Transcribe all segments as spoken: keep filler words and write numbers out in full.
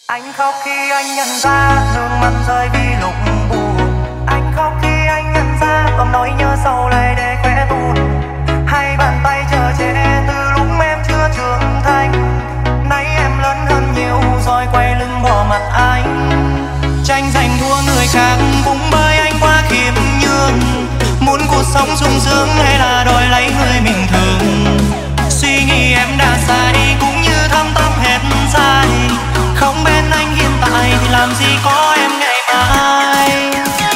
Anh khóc khi anh nhận ra nước mắt rơi vì lúc buồn. Anh khóc khi anh nhận ra ôm nỗi nhớ sâu lại để khẽ tuôn. Hai bàn tay chờ che từ lúc em chưa trưởng thành. Nay em lớn hơn nhiều rồi quay lưng bỏ mặt anh. Tranh giành thua người khác cũng bởi anh quá khiêm nhường. Muốn cuộc sống sung sướng hay là đòi lấy người mình thương. Suy nghĩ em đã sai cũng như thâm tâm hết sai. Không bên anh hiện tại thì làm gì có em ngày mai.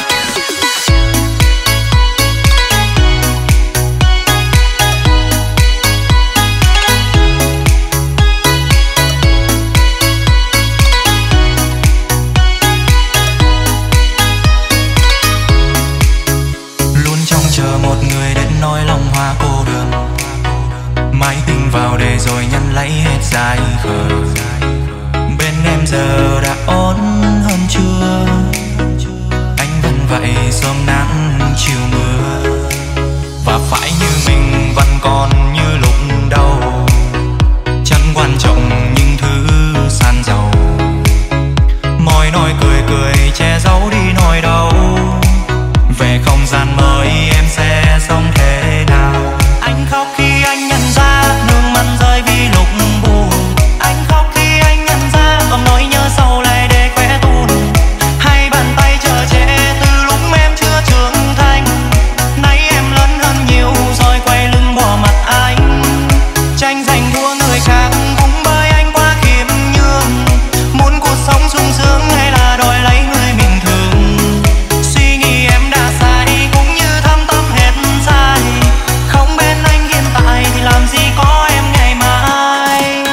Luôn trông chờ một người đến nói lòng hoa cô đơn. Mãi tình vào để rồi nhắn lấy hết dài khờ. Bên em giờ đã ổn hơn chưa? Anh vẫn vậy sớm nắng chiều mưa. Và phải như mình vẫn còn như lúc đầu. Chẳng quan trọng những thứ san giàu. Môi nói cười cười che giấu đi nỗi đau. Về không gian mới em sẽ sống thế nào? Anh khóc khi anh nhận ra nước mắt rơi vì lúc buồn. Anh khóc khi anh nhận ra ôm nỗi nhớ sâu lại để khẽ tuôn. Hai bàn tay chờ che từ lúc em chưa trưởng thành. Nay em lớn hơn nhiều rồi quay lưng bỏ mặt anh. Tranh giành thua người khác cũng bởi anh quá khiêm nhường. Muốn cuộc sống sung sướng hay là đòi lấy người mình thương. Suy nghĩ em đã sai cũng như thâm tâm hết sai. Không bên anh hiện tại thì làm gì có em ngày mai.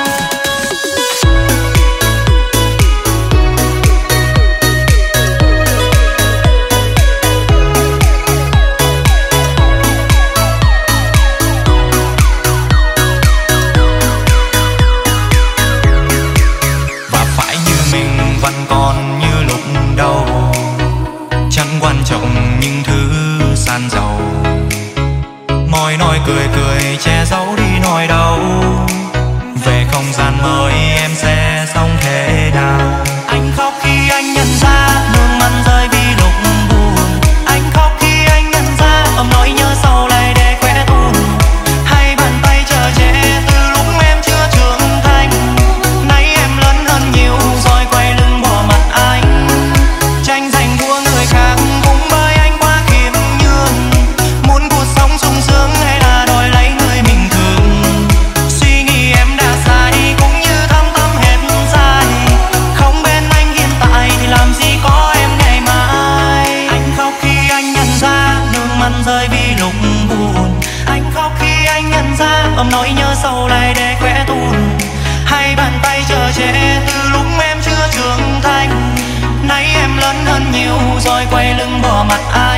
Và phải như mình vẫn còn như lúc đầu. Chẳng quan trọng những thứ san giàu. Môi nói cười cười che giấu đi nỗi đau. Về không gian mới em sẽ sống thế nào? Anh khóc khi anh nhận ra nước mắt rơi vì lúc buồn. Anh khóc khi anh nhận ra ôm nỗi nhớ sâu lại để khẽ tuôn. Hai bàn tay chờ che từ lúc em chưa trưởng thành. Nay em lớn hơn nhiều rồi quay lưng bỏ mặt anh. Tranh giành thua người khác cũng bởi anh quá khiêm nhường. Muốn cuộc sống sung sướng hay là đòi lấy người mình thương. Suy nghĩ em đã sai cũng như thâm tâm hết sai. Không bên anh hiện tại thì làm gì có em ngày mai. Anh khóc khi anh nhận ra nước mắt rơi vì lúc buồn. Anh khóc khi anh nhận ra ôm nỗi nhớ sâu lại để khẽ tuôn. Hai bàn tay chờ che từ lúc em chưa trưởng thành. Nay em lớn hơn nhiều rồi quay lưng bỏ mặt anh.